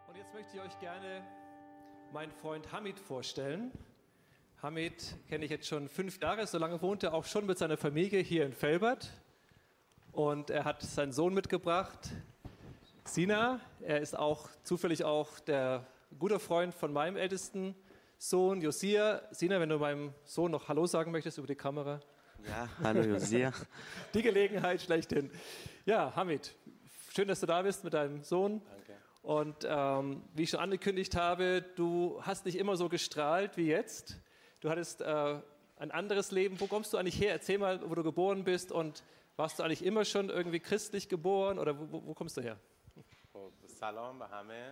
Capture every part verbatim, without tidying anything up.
Und jetzt möchte ich euch gerne meinen Freund Hamid vorstellen. Hamid kenne ich jetzt schon fünf Jahre, so lange wohnt er auch schon mit seiner Familie hier in Velbert. Und er hat seinen Sohn mitgebracht, Sina. Er ist auch zufällig auch der gute Freund von meinem ältesten Sohn, Josia. Sina, wenn du meinem Sohn noch Hallo sagen möchtest über die Kamera. Ja, hallo Josia. Die Gelegenheit schlechthin. Ja, Hamid, schön, dass du da bist mit deinem Sohn. Danke. Und ähm, wie ich schon angekündigt habe, du hast nicht immer so gestrahlt wie jetzt. Du hattest äh, ein anderes Leben. Wo kommst du eigentlich her? Erzähl mal, wo du geboren bist. Und warst du eigentlich immer schon irgendwie christlich geboren? Oder wo, wo kommst du her? Salam به همه.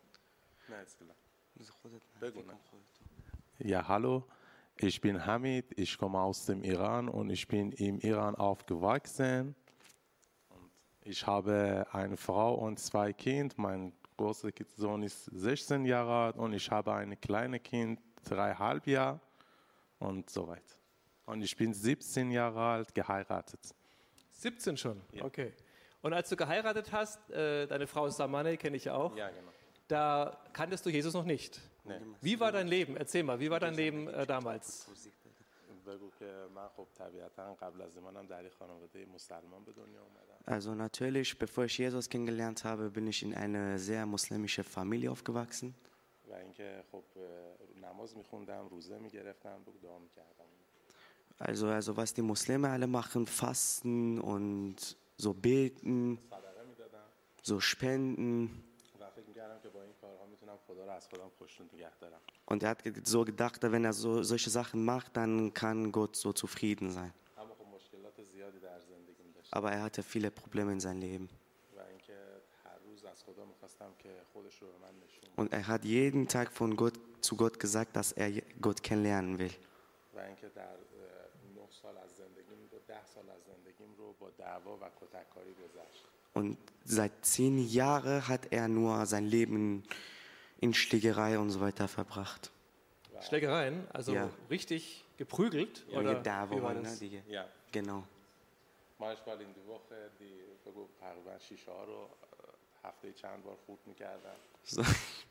Ja, hallo. Ich bin Hamid. Ich komme aus dem Iran und ich bin im Iran aufgewachsen. Und ich habe eine Frau und zwei Kinder. Mein großer Sohn ist sechzehn Jahre alt und ich habe ein kleines Kind, dreieinhalb Jahre und so weiter. Und ich bin siebzehn Jahre alt, geheiratet. siebzehn schon? Ja. Okay. Und als du geheiratet hast, äh, deine Frau Samane kenne ich auch, Ja, genau. da kanntest du Jesus noch nicht. Nee. Wie war dein Leben? Erzähl mal, wie war dein Leben äh, damals? بگو که من خب طبیعتا قبل از ایمانم در یک خانواده مسلمان به دنیا اومدم. Also natürlich, bevor ich Jesus kennengelernt habe, bin ich in eine sehr muslimische Familie aufgewachsen. و اینکه خب نماز میخوندم، روزه میگرفتم، بگو دعا میکردم. Also, also was die Muslime alle machen, fasten und so beten, صدقه میدادم so spenden. و فکر میکردم که با این کارها میتونم خدا رو از خودم خوشنود نگه دارم. Und er hat ge- so gedacht, wenn er so solche Sachen macht, dann kann Gott so zufrieden sein. اما خب مشکلات زیادی در زندگیم داشتم Aber er hatte viele Probleme in seinem Leben. و اینکه هر روز از خدا میخواستم که خودش رو به من نشون بده. Und er hat jeden Tag von Gott zu Gott gesagt, dass er Gott kennenlernen will. و اینکه در اه، نه سال از زندگیم رو ده سال از زندگیم رو با دعوا و کتککاری گذشت. Und seit zehn Jahren hat er nur sein Leben in Schlägerei und so weiter verbracht. Schlägereien, also Ja. richtig geprügelt? Oder Da, wo wie war man, ne, das? die, Ja. genau. Manchmal in der Woche die بگو تقریبا شیشه ها رو اه، هفته چند بار خورد میکردم. So,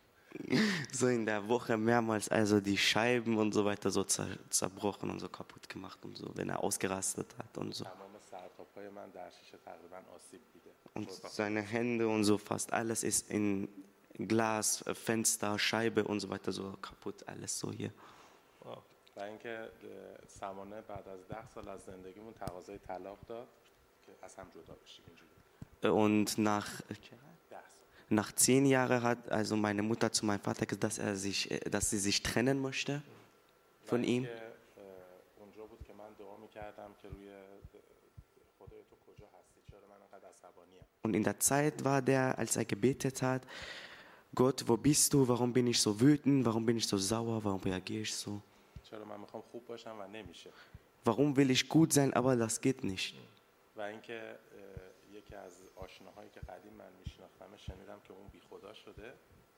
so in der Woche mehrmals also die Scheiben und so weiter so zer, zerbrochen und so kaputt gemacht und so, wenn er ausgerastet hat und so. تمام سر تا پای من در شیشه تقریبا آسیب دیده. Und seine Hände und so fast alles ist in Glas, Fenster, Scheibe und so weiter so kaputt, alles so hier. Wow. و اینکه اه، سمانه بعد از ده سال از زندگیمون تقاضای طلاق داد که از هم جدا بشیم اینجوری. Und nach, ده سال. nach zehn Jahren hat also meine Mutter zu meinem Vater gesagt, dass, er sich, äh, dass sie sich trennen möchte von و ihm. اینکه، اه، اونجا بود که من دعا میکردم که روی خدای تو کجا هستی چرا من انقدر عصبانیم. Und in der Zeit war der, als er gebetet hat, Gott, wo bist du? Warum bin ich so wütend? Warum bin ich so sauer? Warum reagiere ich so? چرا من میخوام خوب باشم و نمیشه. Warum will ich gut sein, aber das geht nicht? و اینکه اه، یکی از آشناهایی که قدیم من میشناختم شنیدم که اون بی خدا شده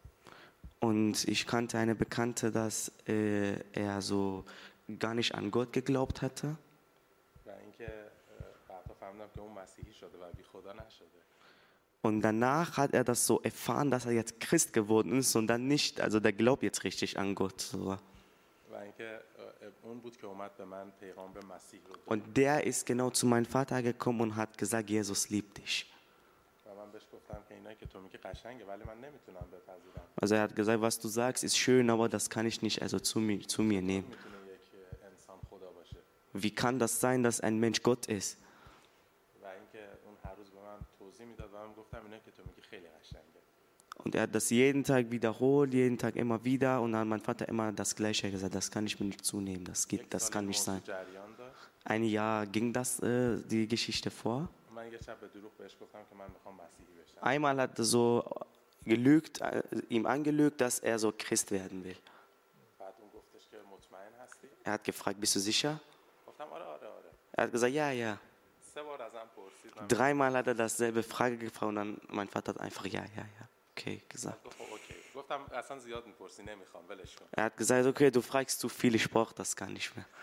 Und ich kannte eine Bekannte, dass äh, er so gar nicht an Gott geglaubt hatte. و اینکه اه، بعدا فهمیدم که اون مسیحی شده و بی خدا نشده. Und danach hat er das so erfahren, dass er jetzt Christ geworden ist und dann nicht, also der glaubt jetzt richtig an Gott. So. و اینکه اه، اون بود که اومد به من پیغام به مسیح رو داد Und der ist genau zu meinem Vater gekommen und hat gesagt, Jesus liebt dich. و من بهش گفتم که اینا که تو میگی قشنگه ولی من نمیتونم بپذیرم. Also er hat gesagt, was du sagst, ist schön, aber das kann ich nicht also zu mir, zu mir nehmen. میتونه یک اه، انسان خدا باشه. Wie kann das sein, dass ein Mensch Gott ist? و اینکه اون هر روز به من توضیح میداد و من گفتم اینا که تو میگی خیلی قشنگه. Und er hat das jeden Tag wiederholt, jeden Tag immer wieder. Und dann hat mein Vater immer das Gleiche gesagt, das kann ich mir nicht zunehmen, das, geht, یک das سال kann این nicht موضوع sein. جریان داشت. Ein Jahr ging das, äh, die Geschichte vor. من یه شب به دروغ بهش گفتم که من میخوام مسیحی بشم. Einmal hat er so gelügt, äh, ihm angelügt, dass er so Christ werden will. بعد اون گفتش که مطمئن هستی؟ Er hat gefragt, bist du sicher? گفتم آره آره آره. Er hat gesagt, ja, ja. سه بار ازم پرسید. من Dreimal hat er dasselbe Frage gefragt und dann mein Vater hat einfach ja, ja, ja, okay gesagt. گفت خب اوکی. گفتم اصلا زیاد میپرسی نمیخوام ولش کن. Er hat gesagt, okay, du fragst zu viel, ich brauche das gar nicht mehr.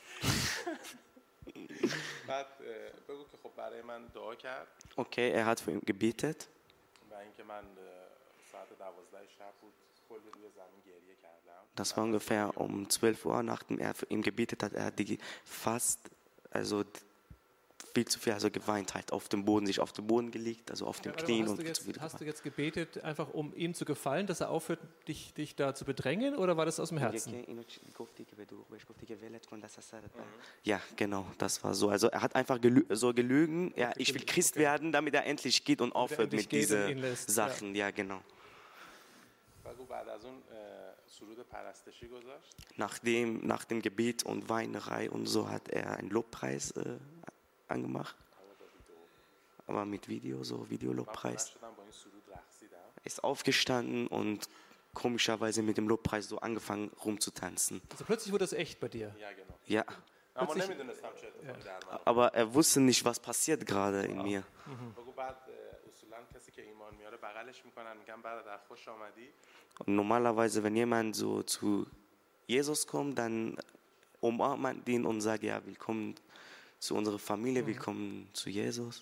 بعد اه، بگو که خب برای من دعا کرد Okay, er hat für ihn gebetet. و اینکه من اه، Das war ungefähr um zwölf Uhr, nachdem er für ihn gebetet hat. Er hat die fast, also viel zu viel, also geweint halt auf dem Boden, sich auf den Boden gelegt, also auf den Ja, Knien. hast, Und du jetzt, wieder hast du jetzt gebetet, einfach um ihm zu gefallen, dass er aufhört, dich, dich da zu bedrängen, oder war das aus dem Herzen? Ja, genau, das war so. Also er hat einfach gelü so gelügen, ja, ich will Christ Okay. werden, damit er endlich geht und aufhört endlich mit geht und ihn diesen lässt, Sachen. Ja, genau. Nachdem, nach dem Gebet und Weinerei und so hat er einen Lobpreis äh, angemacht. Aber mit Video, so Videolobpreis. Ist aufgestanden und komischerweise mit dem Lobpreis so angefangen rumzutanzen. Also plötzlich wurde es echt bei dir. Ja, Plötzlich, aber er wusste nicht, was passiert gerade in mir. Und normalerweise, wenn jemand so zu Jesus kommt, dann umarmt man ihn und sagt, ja, willkommen zu unserer Familie, willkommen zu Jesus.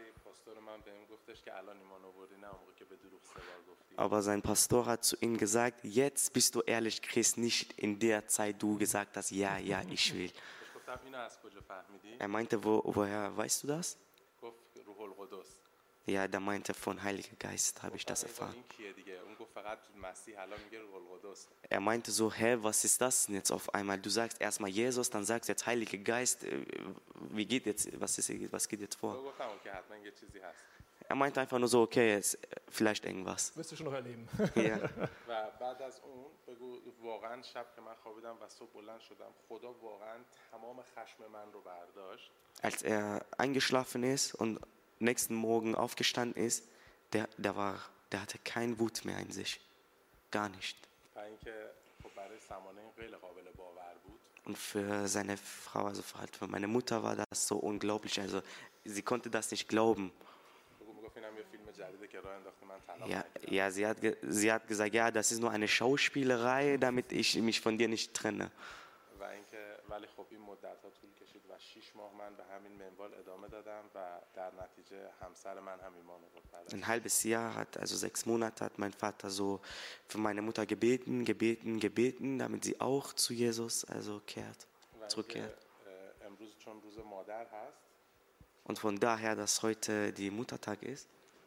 Aber sein Pastor hat zu ihm gesagt, jetzt bist du ehrlich Christ, nicht in der Zeit du gesagt hast, ja, ja, ich will. Er meinte, wo, woher weißt du das? Ja, da meinte von Heiliger Geist, habe ich das erfahren. Er meinte so, hä, was ist das denn jetzt auf einmal? Du sagst erstmal Jesus, dann sagst du jetzt Heiliger Geist, wie geht jetzt, was, ist, was geht jetzt vor? Er meinte einfach nur so, okay, jetzt vielleicht irgendwas. wirst du schon noch erleben. Ja. Als er eingeschlafen ist und nächsten Morgen aufgestanden ist, der, der, war, der hatte keine Wut mehr in sich. Gar nicht. Und für seine Frau, also halt für meine Mutter war das so unglaublich. Also sie konnte das nicht glauben. Ja, ja sie, hat, ge- sie hat gesagt, ja, das ist nur eine Schauspielerei, damit ich mich von dir nicht trenne. Ein halbes Jahr hat, also sechs Monate hat mein Vater so für meine Mutter gebeten, gebeten, gebeten, damit sie auch zu Jesus also kehrt, zurückkehrt. Und von daher, dass heute die Muttertag ist,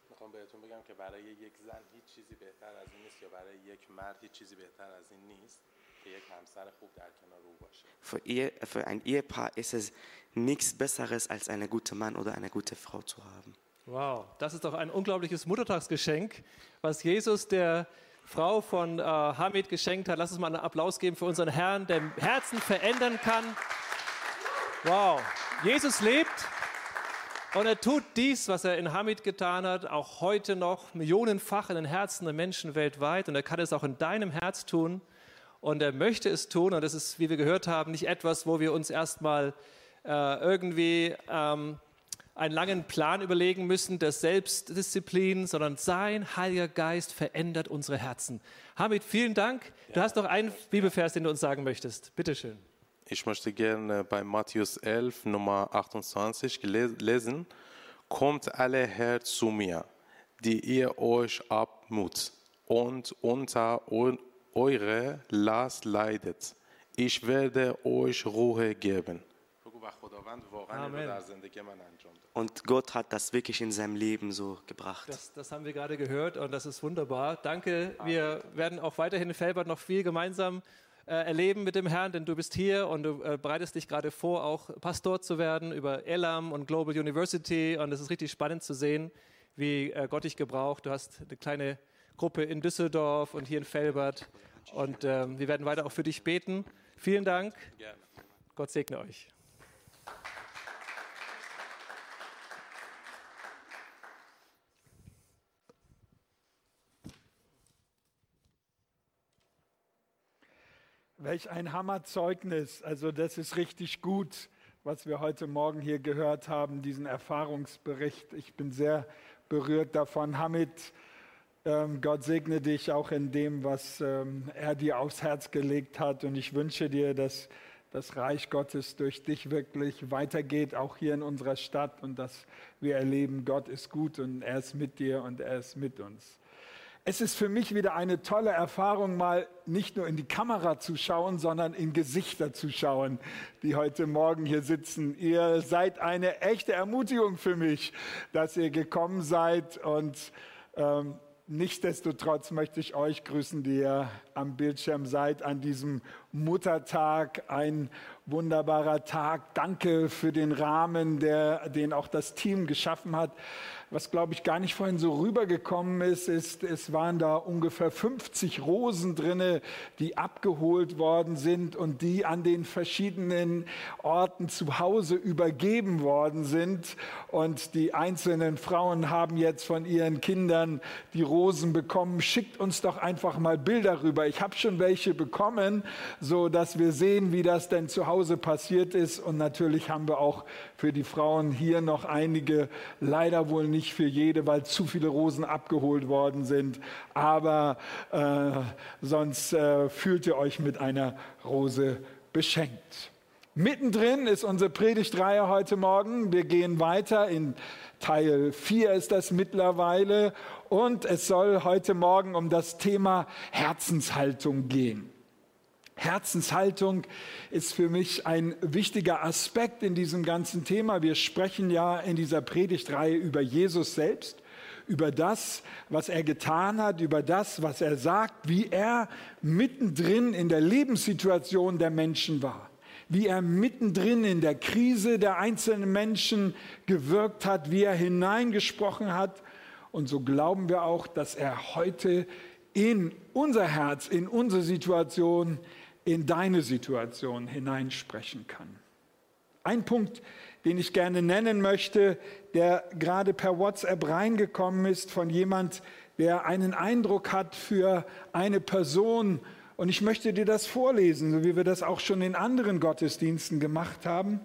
für, ihr, für ein Ehepaar ist es nichts Besseres, als einen guten Mann oder eine gute Frau zu haben. Wow, das ist doch ein unglaubliches Muttertagsgeschenk, was Jesus der Frau von äh, Hamid geschenkt hat. Lass uns mal einen Applaus geben für unseren Herrn, der Herzen verändern kann. Wow, Jesus lebt und er tut dies, was er in Hamid getan hat, auch heute noch millionenfach in den Herzen der Menschen weltweit. Und er kann es auch in deinem Herz tun und er möchte es tun. Und das ist, wie wir gehört haben, nicht etwas, wo wir uns erstmal äh, irgendwie ähm, einen langen Plan überlegen müssen, der Selbstdisziplin, sondern sein Heiliger Geist verändert unsere Herzen. Hamid, vielen Dank. Du hast noch einen Bibelvers, den du uns sagen möchtest. Bitte schön. Ich möchte gerne bei Matthäus elf, Nummer achtundzwanzig lesen. Kommt alle her zu mir, die ihr euch abmut und unter eure Last leidet. Ich werde euch Ruhe geben. Amen. Und Gott hat das wirklich in seinem Leben so gebracht. Das, das haben wir gerade gehört und das ist wunderbar. Danke. Wir werden auch weiterhin in Velbert noch viel gemeinsam äh, erleben mit dem Herrn, denn du bist hier und du äh, bereitest dich gerade vor, auch Pastor zu werden über Elam und Global University. Und es ist richtig spannend zu sehen, wie äh, Gott dich gebraucht. Du hast eine kleine Gruppe in Düsseldorf und hier in Velbert. Und äh, wir werden weiter auch für dich beten. Vielen Dank. Gott segne euch. Welch ein Hammerzeugnis. Also das ist richtig gut, was wir heute Morgen hier gehört haben, diesen Erfahrungsbericht. Ich bin sehr berührt davon. Hamid, ähm, Gott segne dich auch in dem, was ähm, er dir aufs Herz gelegt hat. Und ich wünsche dir, dass das Reich Gottes durch dich wirklich weitergeht, auch hier in unserer Stadt. Und dass wir erleben, Gott ist gut und er ist mit dir und er ist mit uns. Es ist für mich wieder eine tolle Erfahrung, mal nicht nur in die Kamera zu schauen, sondern in Gesichter zu schauen, die heute Morgen hier sitzen. Ihr seid eine echte Ermutigung für mich, dass ihr gekommen seid. Und ähm, nichtsdestotrotz möchte ich euch grüßen, die ihr am Bildschirm seid an diesem Muttertag. Ein wunderbarer Tag. Danke für den Rahmen, der, den auch das Team geschaffen hat. Was, glaube ich, gar nicht vorhin so rübergekommen ist, ist, es waren da ungefähr fünfzig Rosen drinne, die abgeholt worden sind und die an den verschiedenen Orten zu Hause übergeben worden sind. Und die einzelnen Frauen haben jetzt von ihren Kindern die Rosen bekommen. Schickt uns doch einfach mal Bilder rüber. Ich habe schon welche bekommen, so dass wir sehen, wie das denn zu Hause passiert ist. Und natürlich haben wir auch für die Frauen hier noch einige, leider wohl nicht für jede, weil zu viele Rosen abgeholt worden sind. Aber äh, sonst äh, fühlt ihr euch mit einer Rose beschenkt. Mittendrin ist unsere Predigtreihe heute Morgen. Wir gehen weiter. In Teil vier ist das mittlerweile. Und es soll heute Morgen um das Thema Herzenshaltung gehen. Herzenshaltung ist für mich ein wichtiger Aspekt in diesem ganzen Thema. Wir sprechen ja in dieser Predigtreihe über Jesus selbst, über das, was er getan hat, über das, was er sagt, wie er mittendrin in der Lebenssituation der Menschen war, wie er mittendrin in der Krise der einzelnen Menschen gewirkt hat, wie er hineingesprochen hat. Und so glauben wir auch, dass er heute in unser Herz, in unsere Situation, in deine Situation hineinsprechen kann. Ein Punkt, den ich gerne nennen möchte, der gerade per WhatsApp reingekommen ist von jemand, der einen Eindruck hat für eine Person. Und ich möchte dir das vorlesen, so wie wir das auch schon in anderen Gottesdiensten gemacht haben.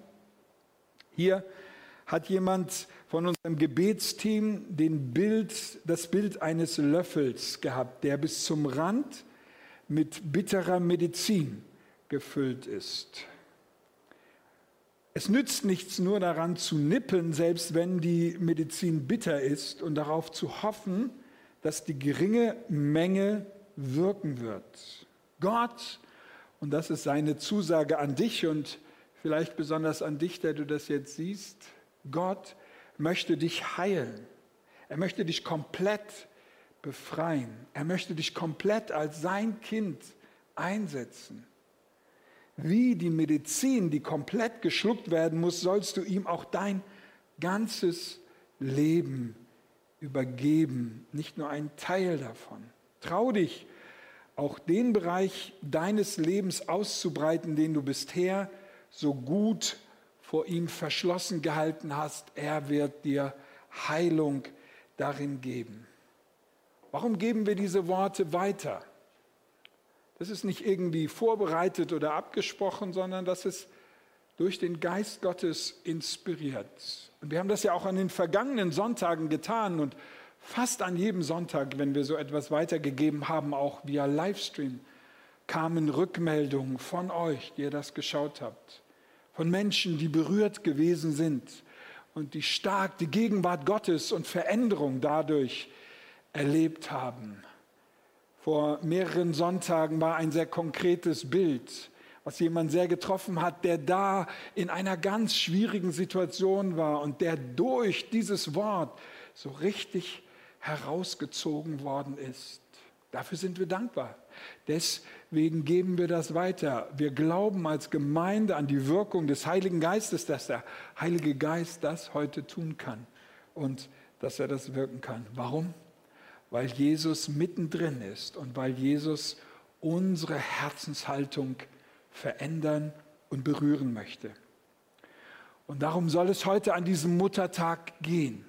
Hier hat jemand von unserem Gebetsteam den Bild, das Bild eines Löffels gehabt, der bis zum Rand mit bitterer Medizin gefüllt ist. Es nützt nichts, nur daran zu nippen, selbst wenn die Medizin bitter ist, und darauf zu hoffen, dass die geringe Menge wirken wird. Gott, und das ist seine Zusage an dich und vielleicht besonders an dich, der du das jetzt siehst, Gott möchte dich heilen. Er möchte dich komplett befreien. Er möchte dich komplett als sein Kind einsetzen. Wie die Medizin, die komplett geschluckt werden muss, sollst du ihm auch dein ganzes Leben übergeben, nicht nur einen Teil davon. Trau dich, auch den Bereich deines Lebens auszubreiten, den du bisher so gut vor ihm verschlossen gehalten hast. Er wird dir Heilung darin geben. Warum geben wir diese Worte weiter? Das ist nicht irgendwie vorbereitet oder abgesprochen, sondern das ist durch den Geist Gottes inspiriert. Und wir haben das ja auch an den vergangenen Sonntagen getan und fast an jedem Sonntag, wenn wir so etwas weitergegeben haben, auch via Livestream, kamen Rückmeldungen von euch, die ihr das geschaut habt, von Menschen, die berührt gewesen sind und die stark die Gegenwart Gottes und Veränderung dadurch erlebt haben. Vor mehreren Sonntagen war ein sehr konkretes Bild, was jemand sehr getroffen hat, der da in einer ganz schwierigen Situation war und der durch dieses Wort so richtig herausgezogen worden ist. Dafür sind wir dankbar. Deswegen geben wir das weiter. Wir glauben als Gemeinde an die Wirkung des Heiligen Geistes, dass der Heilige Geist das heute tun kann und dass er das wirken kann. Warum? Weil Jesus mittendrin ist und weil Jesus unsere Herzenshaltung verändern und berühren möchte. Und darum soll es heute an diesem Muttertag gehen.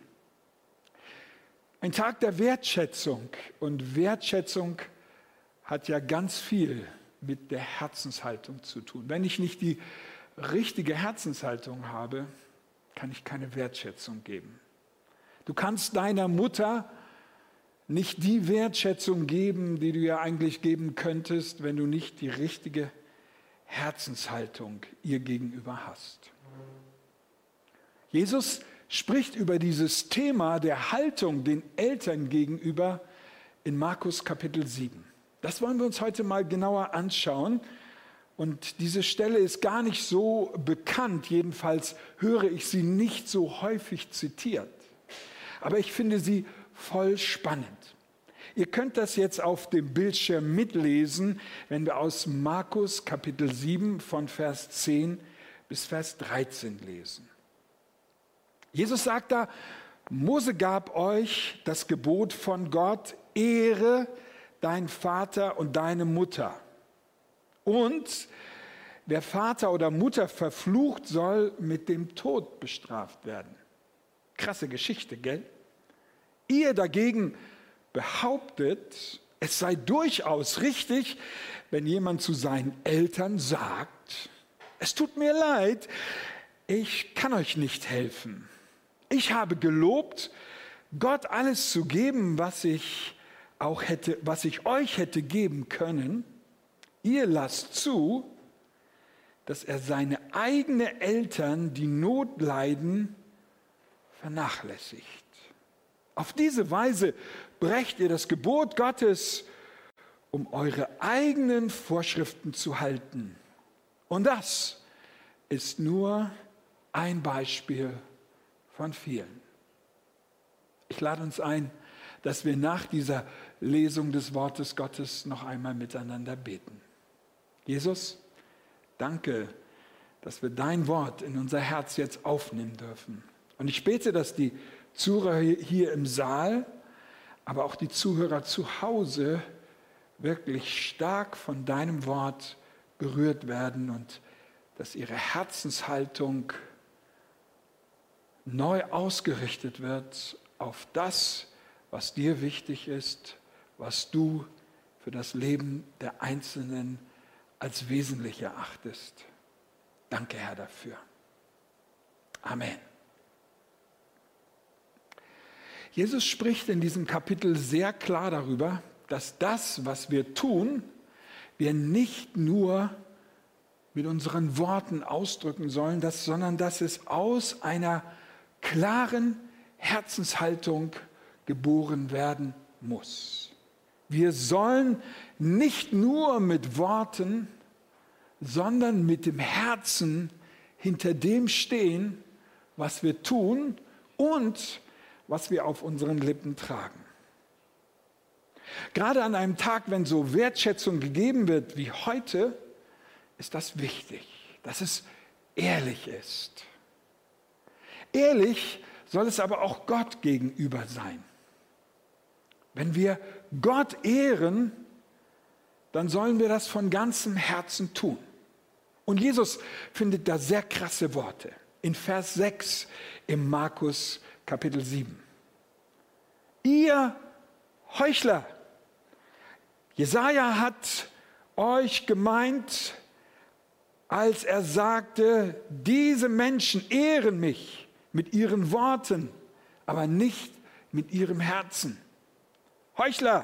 Ein Tag der Wertschätzung. Und Wertschätzung hat ja ganz viel mit der Herzenshaltung zu tun. Wenn ich nicht die richtige Herzenshaltung habe, kann ich keine Wertschätzung geben. Du kannst deiner Mutter nicht die Wertschätzung geben, die du ja eigentlich geben könntest, wenn du nicht die richtige Herzenshaltung ihr gegenüber hast. Jesus spricht über dieses Thema der Haltung den Eltern gegenüber in Markus Kapitel sieben. Das wollen wir uns heute mal genauer anschauen. Und diese Stelle ist gar nicht so bekannt, jedenfalls höre ich sie nicht so häufig zitiert. Aber ich finde sie voll spannend. Ihr könnt das jetzt auf dem Bildschirm mitlesen, wenn wir aus Markus Kapitel sieben von Vers zehn bis Vers dreizehn lesen. Jesus sagt da, Mose gab euch das Gebot von Gott, ehre deinen Vater und deine Mutter. Und wer Vater oder Mutter verflucht, soll mit dem Tod bestraft werden. Krasse Geschichte, gell? Ihr dagegen behauptet, es sei durchaus richtig, wenn jemand zu seinen Eltern sagt, es tut mir leid, ich kann euch nicht helfen. Ich habe gelobt, Gott alles zu geben, was ich auch hätte, was ich euch hätte geben können. Ihr lasst zu, dass er seine eigenen Eltern, die Not leiden, vernachlässigt. Auf diese Weise brecht ihr das Gebot Gottes, um eure eigenen Vorschriften zu halten. Und das ist nur ein Beispiel von vielen. Ich lade uns ein, dass wir nach dieser Lesung des Wortes Gottes noch einmal miteinander beten. Jesus, danke, dass wir dein Wort in unser Herz jetzt aufnehmen dürfen. Und ich bete, dass die Zuhörer hier im Saal, aber auch die Zuhörer zu Hause wirklich stark von deinem Wort berührt werden und dass ihre Herzenshaltung neu ausgerichtet wird auf das, was dir wichtig ist, was du für das Leben der Einzelnen als wesentlich erachtest. Danke, Herr, dafür. Amen. Jesus spricht in diesem Kapitel sehr klar darüber, dass das, was wir tun, wir nicht nur mit unseren Worten ausdrücken sollen, dass, sondern dass es aus einer klaren Herzenshaltung geboren werden muss. Wir sollen nicht nur mit Worten, sondern mit dem Herzen hinter dem stehen, was wir tun und was wir auf unseren Lippen tragen. Gerade an einem Tag, wenn so Wertschätzung gegeben wird wie heute, ist das wichtig, dass es ehrlich ist. Ehrlich soll es aber auch Gott gegenüber sein. Wenn wir Gott ehren, dann sollen wir das von ganzem Herzen tun. Und Jesus findet da sehr krasse Worte. In Vers sechs im Markus Kapitel sieben. Ihr Heuchler, Jesaja hat euch gemeint, als er sagte, diese Menschen ehren mich mit ihren Worten, aber nicht mit ihrem Herzen. Heuchler!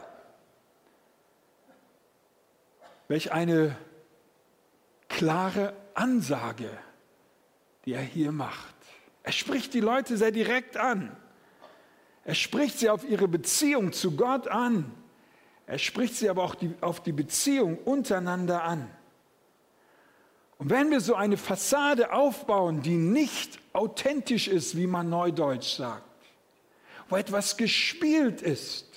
Welch eine klare Ansage, die er hier macht. Er spricht die Leute sehr direkt an. Er spricht sie auf ihre Beziehung zu Gott an. Er spricht sie aber auch die, auf die Beziehung untereinander an. Und wenn wir so eine Fassade aufbauen, die nicht authentisch ist, wie man neudeutsch sagt, wo etwas gespielt ist,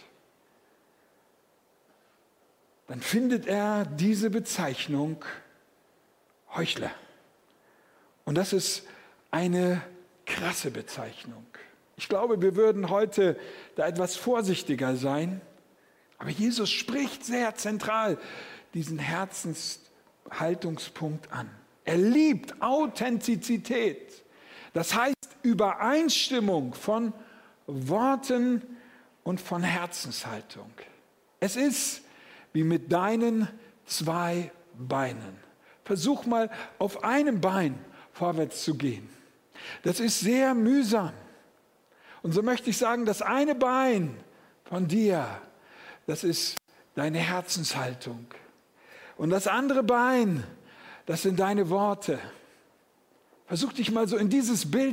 dann findet er diese Bezeichnung Heuchler. Und das ist eine krasse Bezeichnung. Ich glaube, wir würden heute da etwas vorsichtiger sein. Aber Jesus spricht sehr zentral diesen Herzenshaltungspunkt an. Er liebt Authentizität. Das heißt Übereinstimmung von Worten und von Herzenshaltung. Es ist wie mit deinen zwei Beinen. Versuch mal auf einem Bein vorwärts zu gehen. Das ist sehr mühsam. Und so möchte ich sagen, das eine Bein von dir, das ist deine Herzenshaltung. Und das andere Bein, das sind deine Worte. Versuch dich mal so in dieses Bild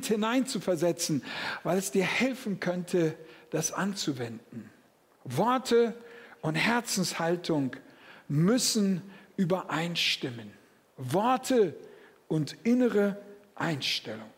hineinzuversetzen, weil es dir helfen könnte, das anzuwenden. Worte und Herzenshaltung müssen übereinstimmen. Worte und innere Einstellung.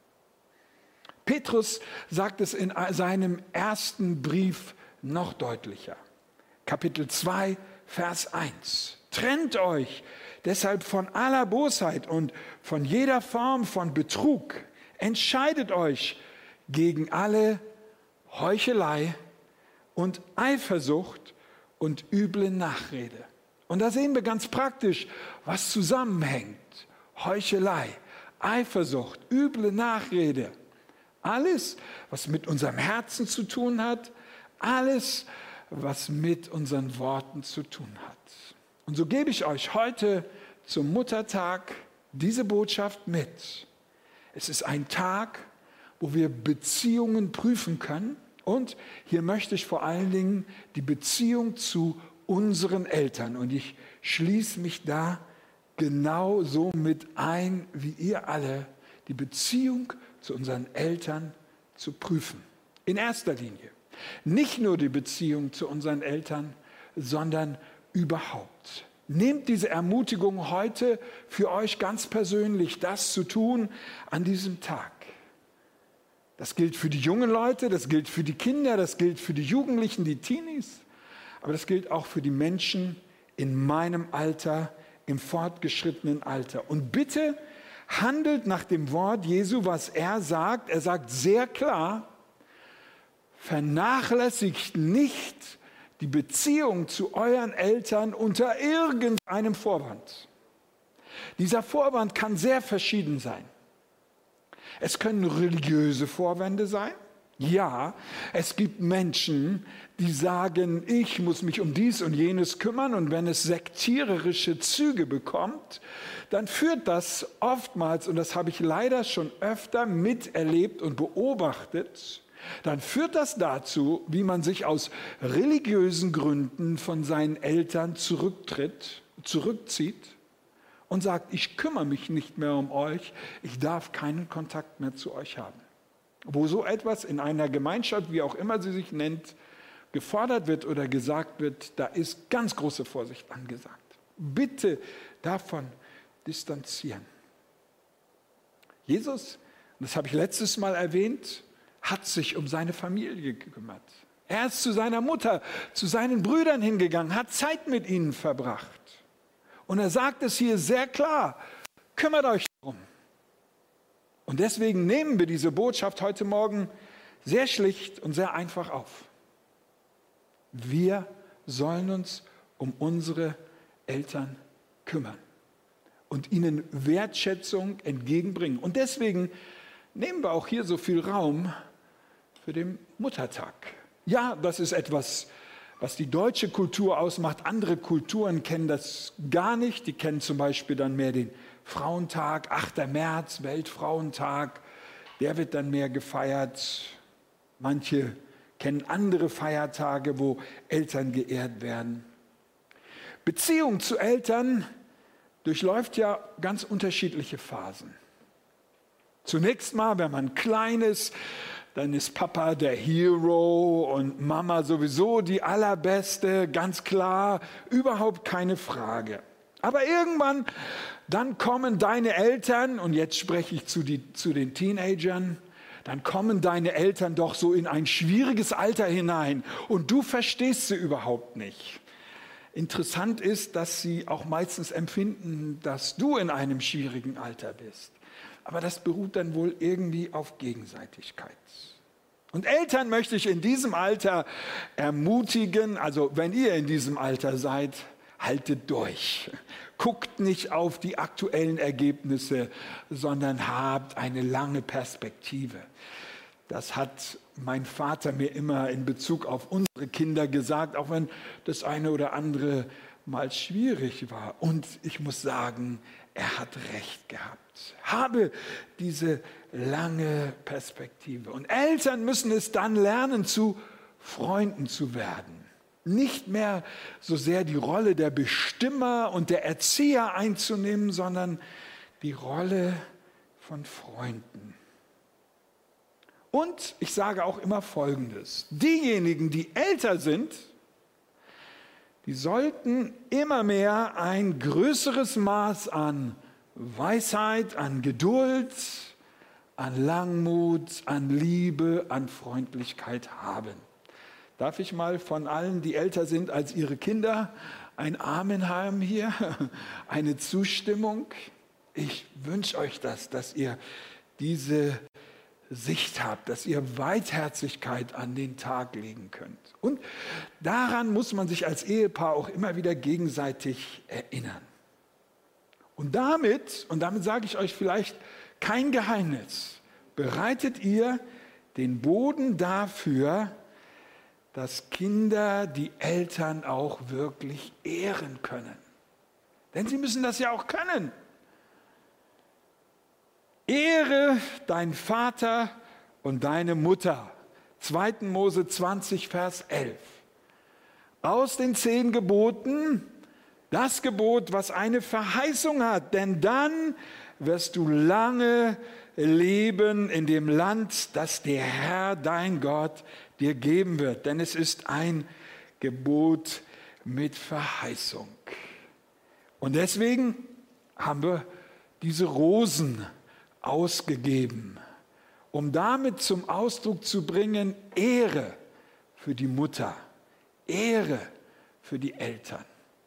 Petrus sagt es in seinem ersten Brief noch deutlicher. Kapitel zwei, Vers eins. Trennt euch deshalb von aller Bosheit und von jeder Form von Betrug. Entscheidet euch gegen alle Heuchelei und Eifersucht und üble Nachrede. Und da sehen wir ganz praktisch, was zusammenhängt. Heuchelei, Eifersucht, üble Nachrede. Alles, was mit unserem Herzen zu tun hat, alles, was mit unseren Worten zu tun hat. Und so gebe ich euch heute zum Muttertag diese Botschaft mit. Es ist ein Tag, wo wir Beziehungen prüfen können. Und hier möchte ich vor allen Dingen die Beziehung zu unseren Eltern. Und ich schließe mich da genauso mit ein, wie ihr alle, die Beziehung zu unseren Eltern zu prüfen. In erster Linie. Nicht nur die Beziehung zu unseren Eltern, sondern überhaupt. Nehmt diese Ermutigung heute für euch ganz persönlich, das zu tun an diesem Tag. Das gilt für die jungen Leute, das gilt für die Kinder, das gilt für die Jugendlichen, die Teenies. Aber das gilt auch für die Menschen in meinem Alter, im fortgeschrittenen Alter. Und bitte handelt nach dem Wort Jesu, was er sagt. Er sagt sehr klar, vernachlässigt nicht die Beziehung zu euren Eltern unter irgendeinem Vorwand. Dieser Vorwand kann sehr verschieden sein. Es können religiöse Vorwände sein. Ja, es gibt Menschen, die sagen, ich muss mich um dies und jenes kümmern, und wenn es sektiererische Züge bekommt, dann führt das oftmals, und das habe ich leider schon öfter miterlebt und beobachtet, dann führt das dazu, wie man sich aus religiösen Gründen von seinen Eltern zurücktritt, zurückzieht und sagt, ich kümmere mich nicht mehr um euch, ich darf keinen Kontakt mehr zu euch haben. Wo so etwas in einer Gemeinschaft, wie auch immer sie sich nennt, gefordert wird oder gesagt wird, da ist ganz große Vorsicht angesagt. Bitte davon distanzieren. Jesus, das habe ich letztes Mal erwähnt, hat sich um seine Familie gekümmert. Er ist zu seiner Mutter, zu seinen Brüdern hingegangen, hat Zeit mit ihnen verbracht. Und er sagt es hier sehr klar, kümmert euch darum. Und deswegen nehmen wir diese Botschaft heute Morgen sehr schlicht und sehr einfach auf. Wir sollen uns um unsere Eltern kümmern und ihnen Wertschätzung entgegenbringen. Und deswegen nehmen wir auch hier so viel Raum für den Muttertag. Ja, das ist etwas, was die deutsche Kultur ausmacht. Andere Kulturen kennen das gar nicht. Die kennen zum Beispiel dann mehr den Frauentag, achter März, Weltfrauentag. Der wird dann mehr gefeiert. Manche kennen andere Feiertage, wo Eltern geehrt werden. Beziehung zu Eltern durchläuft ja ganz unterschiedliche Phasen. Zunächst mal, wenn man klein ist, dann ist Papa der Hero und Mama sowieso die Allerbeste, ganz klar, überhaupt keine Frage. Aber irgendwann, dann kommen deine Eltern, und jetzt spreche ich zu, die, zu den Teenagern, dann kommen deine Eltern doch so in ein schwieriges Alter hinein und du verstehst sie überhaupt nicht. Interessant ist, dass sie auch meistens empfinden, dass du in einem schwierigen Alter bist. Aber das beruht dann wohl irgendwie auf Gegenseitigkeit. Und Eltern möchte ich in diesem Alter ermutigen, also wenn ihr in diesem Alter seid, haltet durch. Guckt nicht auf die aktuellen Ergebnisse, sondern habt eine lange Perspektive. Das hat mein Vater mir immer in Bezug auf unsere Kinder gesagt, auch wenn das eine oder andere mal schwierig war. Und ich muss sagen, er hat recht gehabt. Habe diese lange Perspektive. Und Eltern müssen es dann lernen, zu Freunden zu werden. Nicht mehr so sehr die Rolle der Bestimmer und der Erzieher einzunehmen, sondern die Rolle von Freunden. Und ich sage auch immer Folgendes: Diejenigen, die älter sind, die sollten immer mehr ein größeres Maß an Weisheit, an Geduld, an Langmut, an Liebe, an Freundlichkeit haben. Darf ich mal von allen, die älter sind als ihre Kinder, ein Amen haben hier? Eine Zustimmung? Ich wünsche euch das, dass ihr diese Sicht habt, dass ihr Weitherzigkeit an den Tag legen könnt. Und daran muss man sich als Ehepaar auch immer wieder gegenseitig erinnern. Und damit, und damit sage ich euch vielleicht kein Geheimnis, bereitet ihr den Boden dafür, dass Kinder die Eltern auch wirklich ehren können. Denn sie müssen das ja auch können. Ehre deinen Vater und deine Mutter. zweiter Mose zwanzig, Vers elf. Aus den zehn Geboten das Gebot, was eine Verheißung hat, denn dann wirst du lange leben in dem Land, das der Herr, dein Gott, dir geben wird. Denn es ist ein Gebot mit Verheißung. Und deswegen haben wir diese Rosen ausgegeben, um damit zum Ausdruck zu bringen, Ehre für die Mutter, Ehre für die Eltern.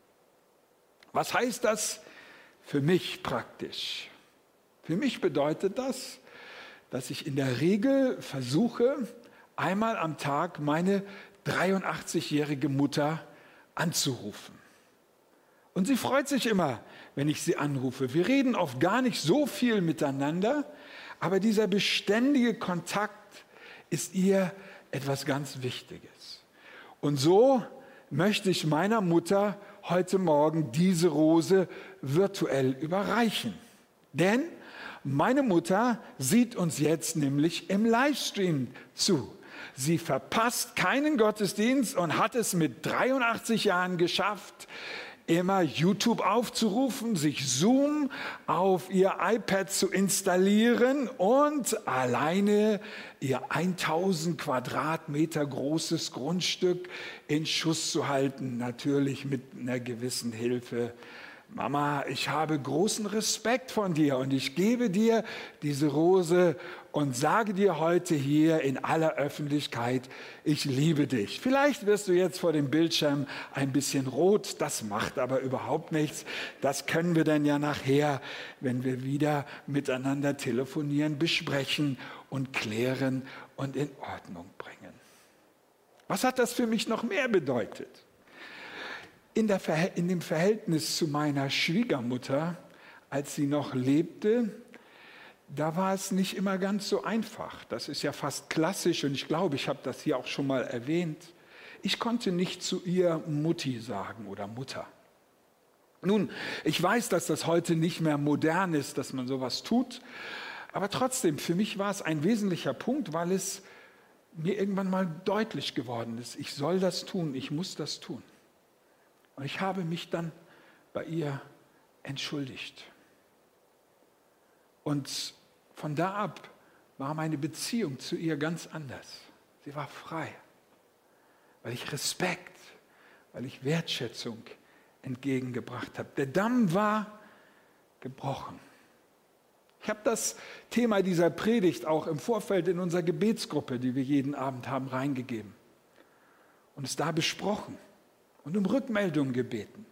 Was heißt das für mich praktisch? Für mich bedeutet das, dass ich in der Regel versuche, einmal am Tag meine dreiundachtzigjährige Mutter anzurufen. Und sie freut sich immer, wenn ich sie anrufe. Wir reden oft gar nicht so viel miteinander, aber dieser beständige Kontakt ist ihr etwas ganz Wichtiges. Und so möchte ich meiner Mutter heute Morgen diese Rose virtuell überreichen. Denn meine Mutter sieht uns jetzt nämlich im Livestream zu. Sie verpasst keinen Gottesdienst und hat es mit dreiundachtzig Jahren geschafft, immer YouTube aufzurufen, sich Zoom auf ihr iPad zu installieren und alleine ihr tausend Quadratmeter großes Grundstück in Schuss zu halten, natürlich mit einer gewissen Hilfe. Mama, ich habe großen Respekt von dir und ich gebe dir diese Rose und sage dir heute hier in aller Öffentlichkeit, ich liebe dich. Vielleicht wirst du jetzt vor dem Bildschirm ein bisschen rot, das macht aber überhaupt nichts. Das können wir dann ja nachher, wenn wir wieder miteinander telefonieren, besprechen und klären und in Ordnung bringen. Was hat das für mich noch mehr bedeutet? In, der Verhält- in dem Verhältnis zu meiner Schwiegermutter, als sie noch lebte, da war es nicht immer ganz so einfach. Das ist ja fast klassisch und ich glaube, ich habe das hier auch schon mal erwähnt. Ich konnte nicht zu ihr Mutti sagen oder Mutter. Nun, ich weiß, dass das heute nicht mehr modern ist, dass man sowas tut, aber trotzdem, für mich war es ein wesentlicher Punkt, weil es mir irgendwann mal deutlich geworden ist, ich soll das tun, ich muss das tun. Und ich habe mich dann bei ihr entschuldigt. Und von da ab war meine Beziehung zu ihr ganz anders. Sie war frei, weil ich Respekt, weil ich Wertschätzung entgegengebracht habe. Der Damm war gebrochen. Ich habe das Thema dieser Predigt auch im Vorfeld in unserer Gebetsgruppe, die wir jeden Abend haben, reingegeben und es da besprochen und um Rückmeldung gebeten.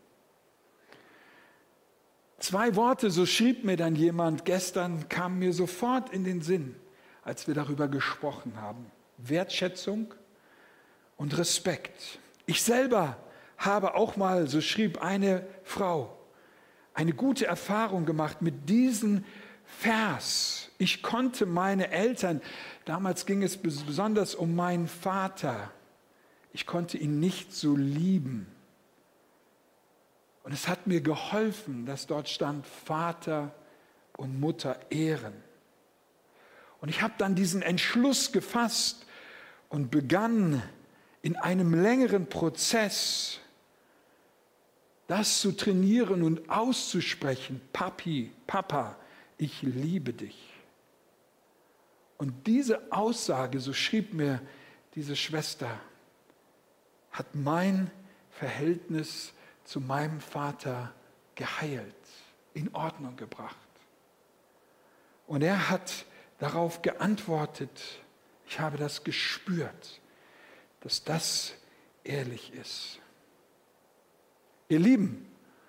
Zwei Worte, so schrieb mir dann jemand gestern, kamen mir sofort in den Sinn, als wir darüber gesprochen haben. Wertschätzung und Respekt. Ich selber habe auch mal, so schrieb eine Frau, eine gute Erfahrung gemacht mit diesem Vers. Ich konnte meine Eltern, damals ging es besonders um meinen Vater, ich konnte ihn nicht so lieben. Und es hat mir geholfen, dass dort stand, Vater und Mutter ehren. Und ich habe dann diesen Entschluss gefasst und begann in einem längeren Prozess, das zu trainieren und auszusprechen. Papi, Papa, ich liebe dich. Und diese Aussage, so schrieb mir diese Schwester, hat mein Verhältnis zu meinem Vater geheilt, in Ordnung gebracht. Und er hat darauf geantwortet, ich habe das gespürt, dass das ehrlich ist. Ihr Lieben,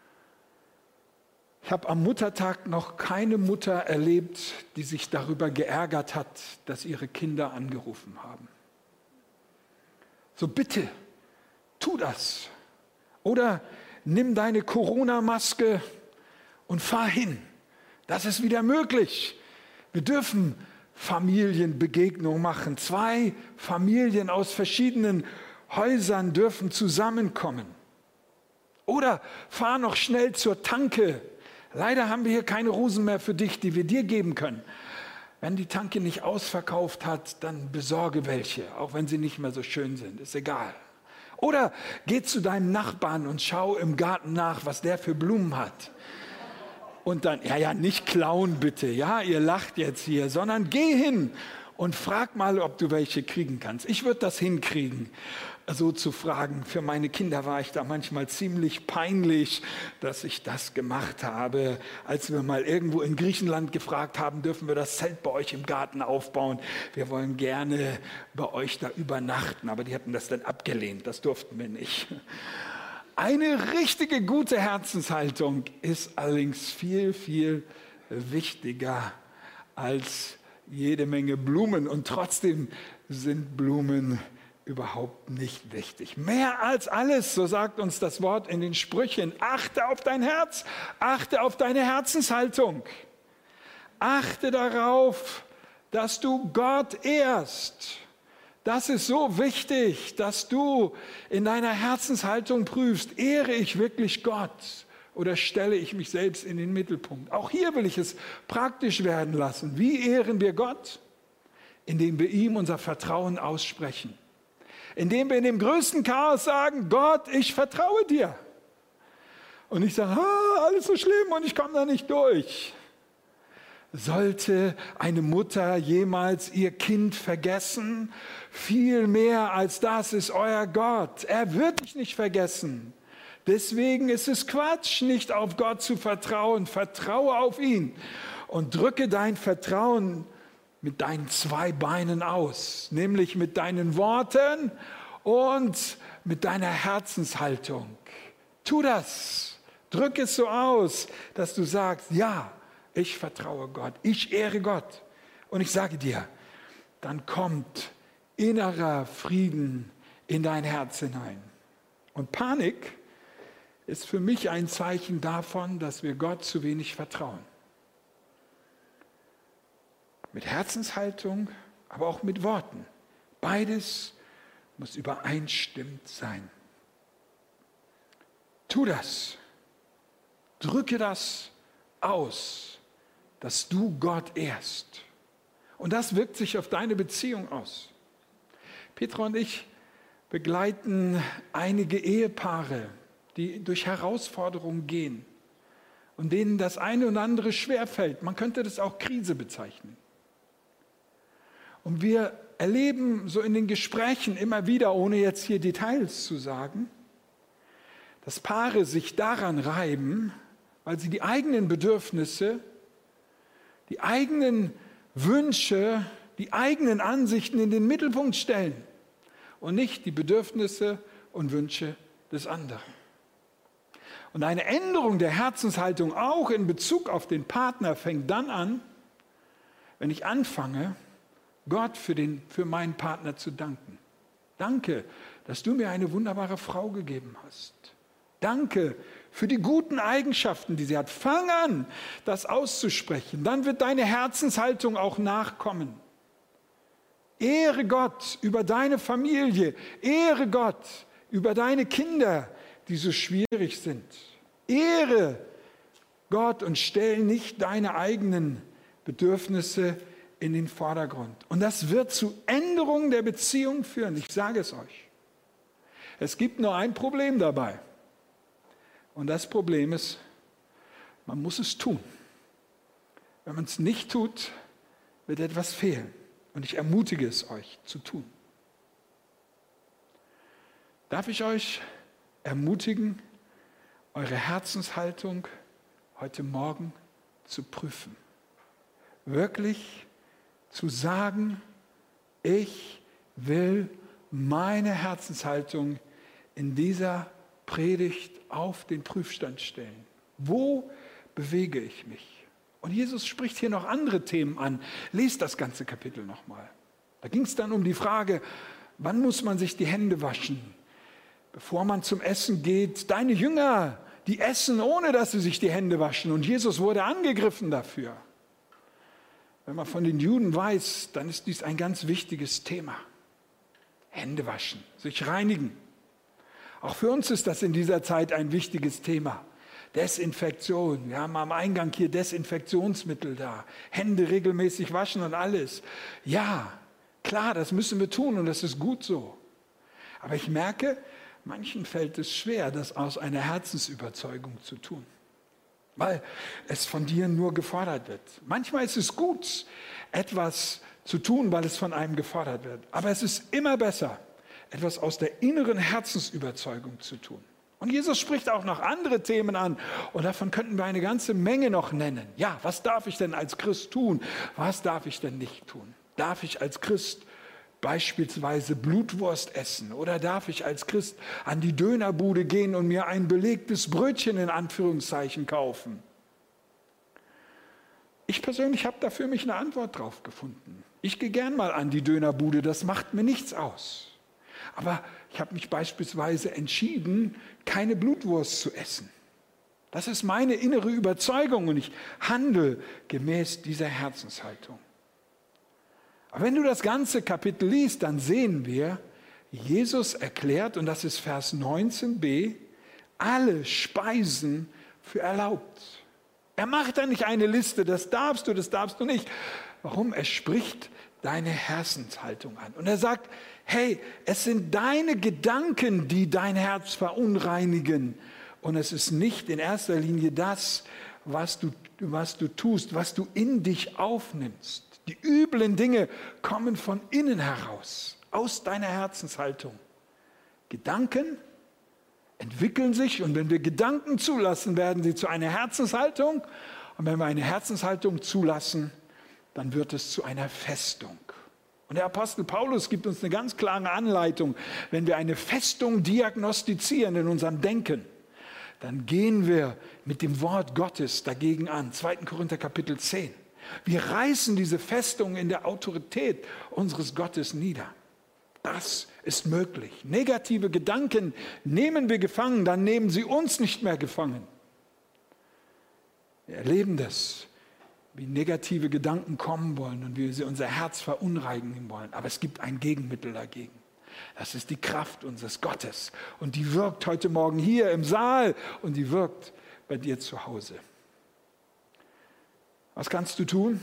ich habe am Muttertag noch keine Mutter erlebt, die sich darüber geärgert hat, dass ihre Kinder angerufen haben. So bitte, tu das. Oder nimm deine Corona-Maske und fahr hin. Das ist wieder möglich. Wir dürfen Familienbegegnung machen. Zwei Familien aus verschiedenen Häusern dürfen zusammenkommen. Oder fahr noch schnell zur Tanke. Leider haben wir hier keine Rosen mehr für dich, die wir dir geben können. Wenn die Tanke nicht ausverkauft hat, dann besorge welche, auch wenn sie nicht mehr so schön sind. Ist egal. Oder geh zu deinem Nachbarn und schau im Garten nach, was der für Blumen hat. Und dann, ja, ja, nicht klauen bitte, ja, ihr lacht jetzt hier, sondern geh hin und frag mal, ob du welche kriegen kannst. Ich würde das hinkriegen, so zu fragen. Für meine Kinder war ich da manchmal ziemlich peinlich, dass ich das gemacht habe. Als wir mal irgendwo in Griechenland gefragt haben, dürfen wir das Zelt bei euch im Garten aufbauen? Wir wollen gerne bei euch da übernachten. Aber die hatten das dann abgelehnt, das durften wir nicht. Eine richtige gute Herzenshaltung ist allerdings viel, viel wichtiger als jede Menge Blumen. Und trotzdem sind Blumen überhaupt nicht wichtig. Mehr als alles, so sagt uns das Wort in den Sprüchen, achte auf dein Herz, achte auf deine Herzenshaltung. Achte darauf, dass du Gott ehrst. Das ist so wichtig, dass du in deiner Herzenshaltung prüfst, ehre ich wirklich Gott oder stelle ich mich selbst in den Mittelpunkt? Auch hier will ich es praktisch werden lassen. Wie ehren wir Gott? Indem wir ihm unser Vertrauen aussprechen. Indem wir in dem größten Chaos sagen, Gott, ich vertraue dir. Und ich sage, ah, alles so schlimm und ich komme da nicht durch. Sollte eine Mutter jemals ihr Kind vergessen? Viel mehr als das ist euer Gott. Er wird dich nicht vergessen. Deswegen ist es Quatsch, nicht auf Gott zu vertrauen. Vertraue auf ihn und drücke dein Vertrauen mit deinen zwei Beinen aus, nämlich mit deinen Worten und mit deiner Herzenshaltung. Tu das. Drück es so aus, dass du sagst, ja, ich vertraue Gott, ich ehre Gott. Und ich sage dir, dann kommt innerer Frieden in dein Herz hinein. Und Panik ist für mich ein Zeichen davon, dass wir Gott zu wenig vertrauen. Mit Herzenshaltung, aber auch mit Worten. Beides muss übereinstimmend sein. Tu das. Drücke das aus, dass du Gott ehrst. Und das wirkt sich auf deine Beziehung aus. Petra und ich begleiten einige Ehepaare, die durch Herausforderungen gehen und denen das eine und andere schwerfällt. Man könnte das auch Krise bezeichnen. Und wir erleben so in den Gesprächen immer wieder, ohne jetzt hier Details zu sagen, dass Paare sich daran reiben, weil sie die eigenen Bedürfnisse, die eigenen Wünsche, die eigenen Ansichten in den Mittelpunkt stellen und nicht die Bedürfnisse und Wünsche des anderen. Und eine Änderung der Herzenshaltung auch in Bezug auf den Partner fängt dann an, wenn ich anfange, Gott für, den, für meinen Partner zu danken. Danke, dass du mir eine wunderbare Frau gegeben hast. Danke für die guten Eigenschaften, die sie hat. Fang an, das auszusprechen. Dann wird deine Herzenshaltung auch nachkommen. Ehre Gott über deine Familie. Ehre Gott über deine Kinder, die so schwierig sind. Ehre Gott und stell nicht deine eigenen Bedürfnisse in den Vordergrund. Und das wird zu Änderungen der Beziehung führen. Ich sage es euch. Es gibt nur ein Problem dabei. Und das Problem ist, man muss es tun. Wenn man es nicht tut, wird etwas fehlen. Und ich ermutige es euch zu tun. Darf ich euch ermutigen, eure Herzenshaltung heute Morgen zu prüfen. Wirklich zu sagen, ich will meine Herzenshaltung in dieser Predigt auf den Prüfstand stellen. Wo bewege ich mich? Und Jesus spricht hier noch andere Themen an. Lest das ganze Kapitel nochmal. Da ging es dann um die Frage, wann muss man sich die Hände waschen, bevor man zum Essen geht. Deine Jünger, die essen, ohne dass sie sich die Hände waschen. Und Jesus wurde angegriffen dafür. Wenn man von den Juden weiß, dann ist dies ein ganz wichtiges Thema. Hände waschen, sich reinigen. Auch für uns ist das in dieser Zeit ein wichtiges Thema. Desinfektion. Wir haben am Eingang hier Desinfektionsmittel da. Hände regelmäßig waschen und alles. Ja, klar, das müssen wir tun und das ist gut so. Aber ich merke, manchen fällt es schwer, das aus einer Herzensüberzeugung zu tun. Weil es von dir nur gefordert wird. Manchmal ist es gut, etwas zu tun, weil es von einem gefordert wird. Aber es ist immer besser, etwas aus der inneren Herzensüberzeugung zu tun. Und Jesus spricht auch noch andere Themen an. Und davon könnten wir eine ganze Menge noch nennen. Ja, was darf ich denn als Christ tun? Was darf ich denn nicht tun? Darf ich als Christ beispielsweise Blutwurst essen? Oder darf ich als Christ an die Dönerbude gehen und mir ein belegtes Brötchen in Anführungszeichen kaufen? Ich persönlich habe da für mich eine Antwort drauf gefunden. Ich gehe gern mal an die Dönerbude, das macht mir nichts aus. Aber ich habe mich beispielsweise entschieden, keine Blutwurst zu essen. Das ist meine innere Überzeugung und ich handle gemäß dieser Herzenshaltung. Aber wenn du das ganze Kapitel liest, dann sehen wir, Jesus erklärt, und das ist Vers neunzehn b, alle Speisen für erlaubt. Er macht da nicht eine Liste, das darfst du, das darfst du nicht. Warum? Er spricht deine Herzenshaltung an. Und er sagt, hey, es sind deine Gedanken, die dein Herz verunreinigen. Und es ist nicht in erster Linie das, was du, was du tust, was du in dich aufnimmst. Die üblen Dinge kommen von innen heraus, aus deiner Herzenshaltung. Gedanken entwickeln sich und wenn wir Gedanken zulassen, werden sie zu einer Herzenshaltung. Und wenn wir eine Herzenshaltung zulassen, dann wird es zu einer Festung. Und der Apostel Paulus gibt uns eine ganz klare Anleitung. Wenn wir eine Festung diagnostizieren in unserem Denken, dann gehen wir mit dem Wort Gottes dagegen an. zweiter Korinther Kapitel zehn. Wir reißen diese Festung in der Autorität unseres Gottes nieder. Das ist möglich. Negative Gedanken nehmen wir gefangen, dann nehmen sie uns nicht mehr gefangen. Wir erleben das, wie negative Gedanken kommen wollen und wie sie unser Herz verunreinigen wollen. Aber es gibt ein Gegenmittel dagegen. Das ist die Kraft unseres Gottes. Und die wirkt heute Morgen hier im Saal und die wirkt bei dir zu Hause. Was kannst du tun?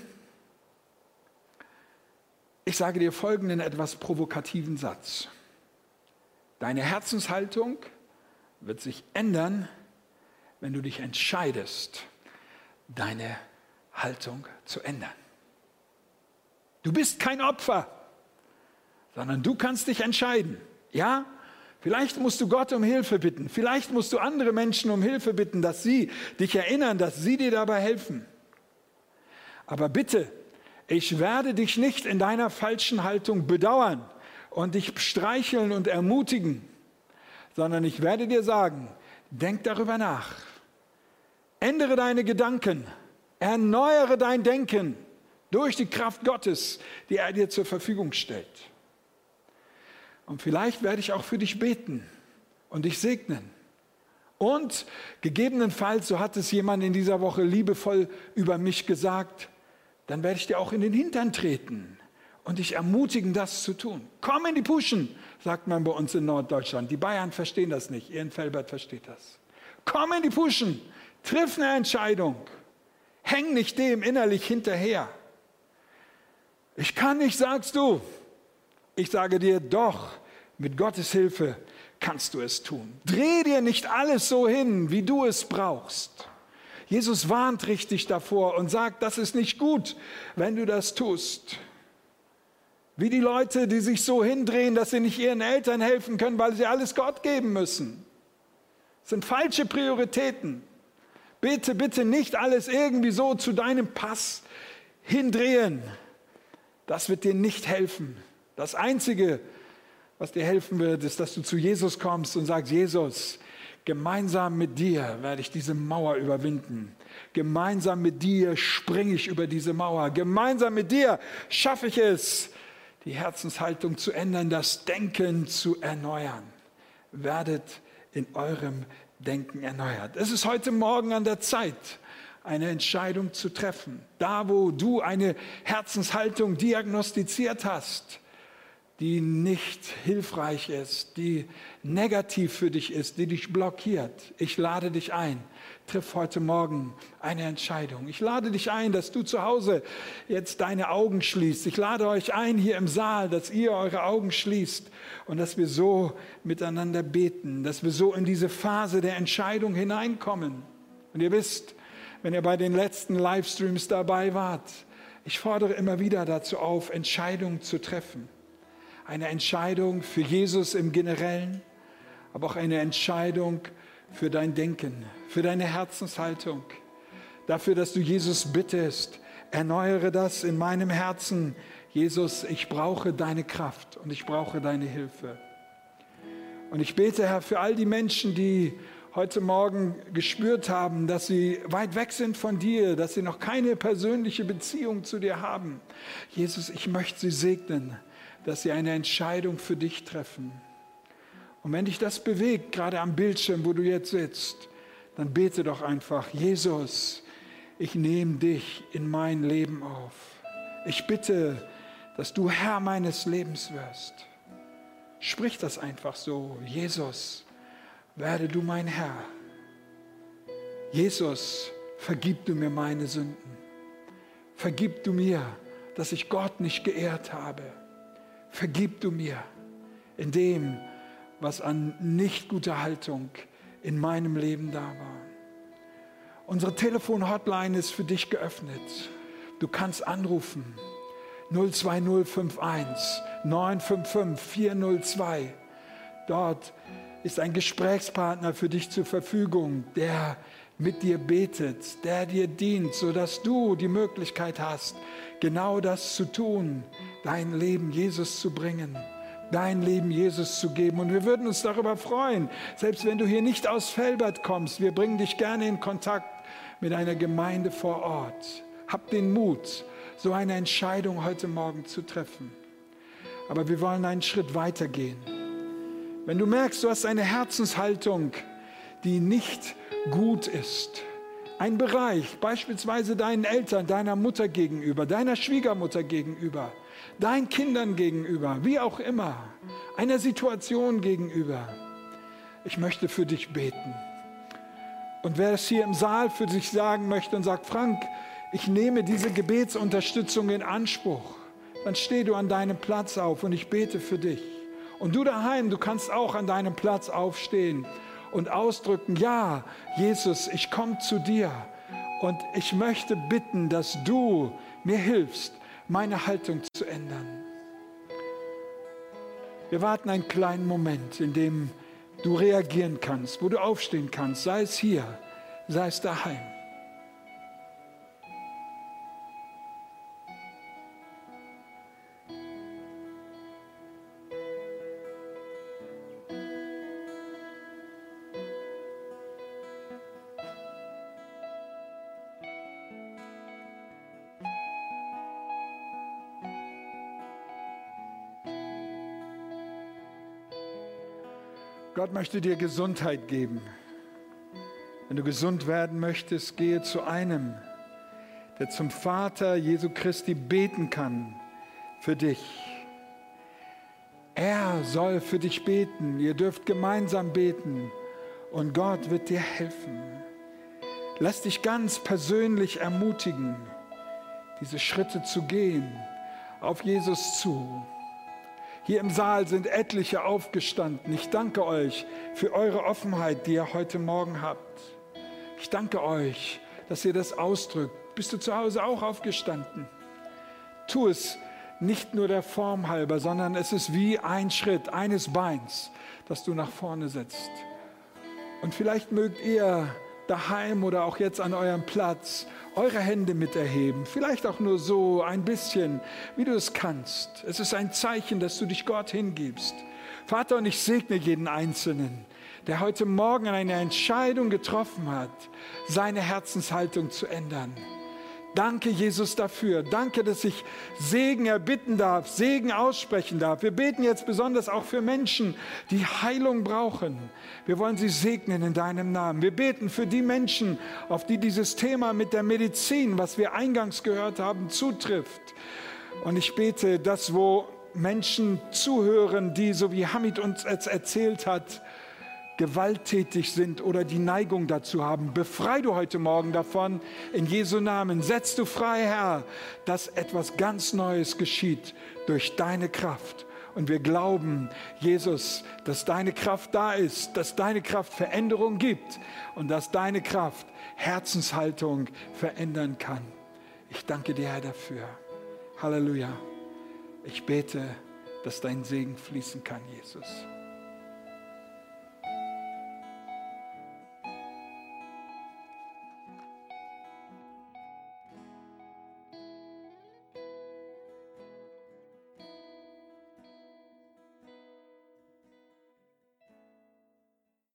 Ich sage dir folgenden etwas provokativen Satz. Deine Herzenshaltung wird sich ändern, wenn du dich entscheidest, deine Haltung zu ändern. Du bist kein Opfer, sondern du kannst dich entscheiden. Ja, vielleicht musst du Gott um Hilfe bitten. Vielleicht musst du andere Menschen um Hilfe bitten, dass sie dich erinnern, dass sie dir dabei helfen. Aber bitte, ich werde dich nicht in deiner falschen Haltung bedauern und dich streicheln und ermutigen, sondern ich werde dir sagen, denk darüber nach. Ändere deine Gedanken, erneuere dein Denken durch die Kraft Gottes, die er dir zur Verfügung stellt. Und vielleicht werde ich auch für dich beten und dich segnen. Und gegebenenfalls, so hat es jemand in dieser Woche liebevoll über mich gesagt, dann werde ich dir auch in den Hintern treten und dich ermutigen, das zu tun. Komm in die Puschen, sagt man bei uns in Norddeutschland. Die Bayern verstehen das nicht, ihr in Velbert versteht das. Komm in die Puschen, triff eine Entscheidung. Häng nicht dem innerlich hinterher. Ich kann nicht, sagst du. Ich sage dir, doch, mit Gottes Hilfe kannst du es tun. Dreh dir nicht alles so hin, wie du es brauchst. Jesus warnt richtig davor und sagt, das ist nicht gut, wenn du das tust. Wie die Leute, die sich so hindrehen, dass sie nicht ihren Eltern helfen können, weil sie alles Gott geben müssen. Das sind falsche Prioritäten. Bitte, bitte nicht alles irgendwie so zu deinem Pass hindrehen. Das wird dir nicht helfen. Das Einzige, was dir helfen wird, ist, dass du zu Jesus kommst und sagst, Jesus, gemeinsam mit dir werde ich diese Mauer überwinden. Gemeinsam mit dir springe ich über diese Mauer. Gemeinsam mit dir schaffe ich es, die Herzenshaltung zu ändern, das Denken zu erneuern. Werdet in eurem Denken erneuert. Es ist heute Morgen an der Zeit, eine Entscheidung zu treffen. Da, wo du eine Herzenshaltung diagnostiziert hast, die nicht hilfreich ist, die negativ für dich ist, die dich blockiert. Ich lade dich ein, triff heute Morgen eine Entscheidung. Ich lade dich ein, dass du zu Hause jetzt deine Augen schließt. Ich lade euch ein hier im Saal, dass ihr eure Augen schließt und dass wir so miteinander beten, dass wir so in diese Phase der Entscheidung hineinkommen. Und ihr wisst, wenn ihr bei den letzten Livestreams dabei wart, ich fordere immer wieder dazu auf, Entscheidungen zu treffen. Eine Entscheidung für Jesus im Generellen, aber auch eine Entscheidung für dein Denken, für deine Herzenshaltung. Dafür, dass du Jesus bittest, erneuere das in meinem Herzen. Jesus, ich brauche deine Kraft und ich brauche deine Hilfe. Und ich bete, Herr, für all die Menschen, die heute Morgen gespürt haben, dass sie weit weg sind von dir, dass sie noch keine persönliche Beziehung zu dir haben. Jesus, ich möchte sie segnen, dass sie eine Entscheidung für dich treffen. Und wenn dich das bewegt, gerade am Bildschirm, wo du jetzt sitzt, dann bete doch einfach, Jesus, ich nehme dich in mein Leben auf. Ich bitte, dass du Herr meines Lebens wirst. Sprich das einfach so, Jesus, werde du mein Herr. Jesus, vergib du mir meine Sünden. Vergib du mir, dass ich Gott nicht geehrt habe. Vergib du mir in dem, was an nicht guter Haltung in meinem Leben da war. Unsere Telefon-Hotline ist für dich geöffnet. Du kannst anrufen. null zwei null fünf eins neun fünf fünf vier null zwei. Dort ist ein Gesprächspartner für dich zur Verfügung, der mit dir betet, der dir dient, sodass du die Möglichkeit hast, genau das zu tun, dein Leben Jesus zu bringen, dein Leben Jesus zu geben. Und wir würden uns darüber freuen, selbst wenn du hier nicht aus Velbert kommst, wir bringen dich gerne in Kontakt mit einer Gemeinde vor Ort. Hab den Mut, so eine Entscheidung heute Morgen zu treffen. Aber wir wollen einen Schritt weiter gehen. Wenn du merkst, du hast eine Herzenshaltung, die nicht gut ist, ein Bereich, beispielsweise deinen Eltern, deiner Mutter gegenüber, deiner Schwiegermutter gegenüber, deinen Kindern gegenüber, wie auch immer, einer Situation gegenüber. Ich möchte für dich beten. Und wer es hier im Saal für sich sagen möchte und sagt, Frank, ich nehme diese Gebetsunterstützung in Anspruch, dann steh du an deinem Platz auf und ich bete für dich. Und du daheim, du kannst auch an deinem Platz aufstehen und ausdrücken, ja, Jesus, ich komme zu dir und ich möchte bitten, dass du mir hilfst, meine Haltung zu ändern. Wir warten einen kleinen Moment, in dem du reagieren kannst, wo du aufstehen kannst, sei es hier, sei es daheim. Gott möchte dir Gesundheit geben. Wenn du gesund werden möchtest, gehe zu einem, der zum Vater Jesu Christi beten kann für dich. Er soll für dich beten. Ihr dürft gemeinsam beten und Gott wird dir helfen. Lass dich ganz persönlich ermutigen, diese Schritte zu gehen, auf Jesus zu. Hier im Saal sind etliche aufgestanden. Ich danke euch für eure Offenheit, die ihr heute Morgen habt. Ich danke euch, dass ihr das ausdrückt. Bist du zu Hause auch aufgestanden? Tu es nicht nur der Form halber, sondern es ist wie ein Schritt eines Beins, das du nach vorne setzt. Und vielleicht mögt ihr daheim oder auch jetzt an eurem Platz eure Hände mit erheben. Vielleicht auch nur so ein bisschen, wie du es kannst. Es ist ein Zeichen, dass du dich Gott hingibst. Vater, und ich segne jeden Einzelnen, der heute Morgen eine Entscheidung getroffen hat, seine Herzenshaltung zu ändern. Danke, Jesus, dafür. Danke, dass ich Segen erbitten darf, Segen aussprechen darf. Wir beten jetzt besonders auch für Menschen, die Heilung brauchen. Wir wollen sie segnen in deinem Namen. Wir beten für die Menschen, auf die dieses Thema mit der Medizin, was wir eingangs gehört haben, zutrifft. Und ich bete, dass wo Menschen zuhören, die, so wie Hamid uns es erzählt hat, gewalttätig sind oder die Neigung dazu haben. Befrei du heute Morgen davon, in Jesu Namen. Setz du frei, Herr, dass etwas ganz Neues geschieht durch deine Kraft. Und wir glauben, Jesus, dass deine Kraft da ist, dass deine Kraft Veränderung gibt und dass deine Kraft Herzenshaltung verändern kann. Ich danke dir, Herr, dafür. Halleluja. Ich bete, dass dein Segen fließen kann, Jesus.